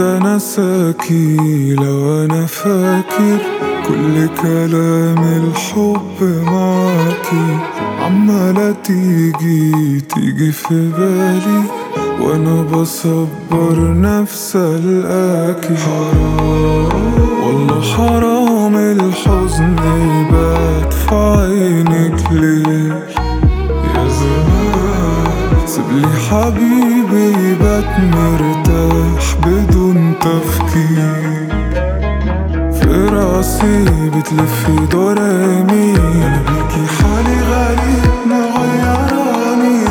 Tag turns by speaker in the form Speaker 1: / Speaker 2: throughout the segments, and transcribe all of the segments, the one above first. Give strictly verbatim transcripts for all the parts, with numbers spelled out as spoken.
Speaker 1: امتى نساكي لو انا فاكر كل كلام الحب معاكي. عمالة تيجي تيجي في بالي وانا بصبر نفسي القاكي. حرام والله حرام الحزن يبات في عينك ليل يا زمان. سيبلي حبيبي يبات مرتاح بدون تفكير. في راسي بتلف دورامي انا بيكي حالي غريب مغيراني.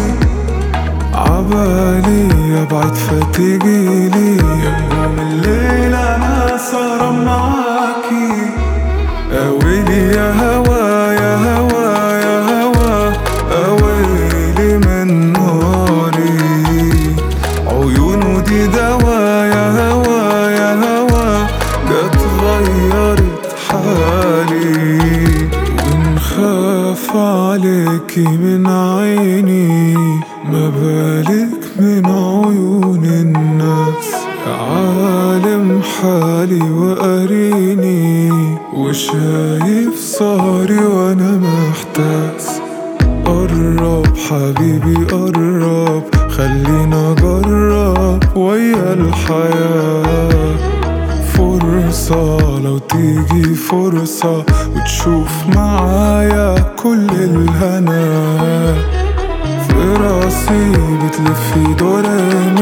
Speaker 1: عبالي ابعد فتجيلي يوم الليل انا سهران معاكي. اويلي يا هوا يا هوا يا هوا اويلي من ناري. عيونه دي دوا يا هوا يا هوا جت غيرت حالي. ونخاف عليكي من عيني ما بالك من عيون الناس. يا عالم حالي وقاريني وشايف صاري وانا محتاس. قرب حبيبي قرب خلينا اجرب ويا الحياة. فرصة لو تيجي فرصة وتشوف معايا كل الهنا. في راسي بتلفي دوران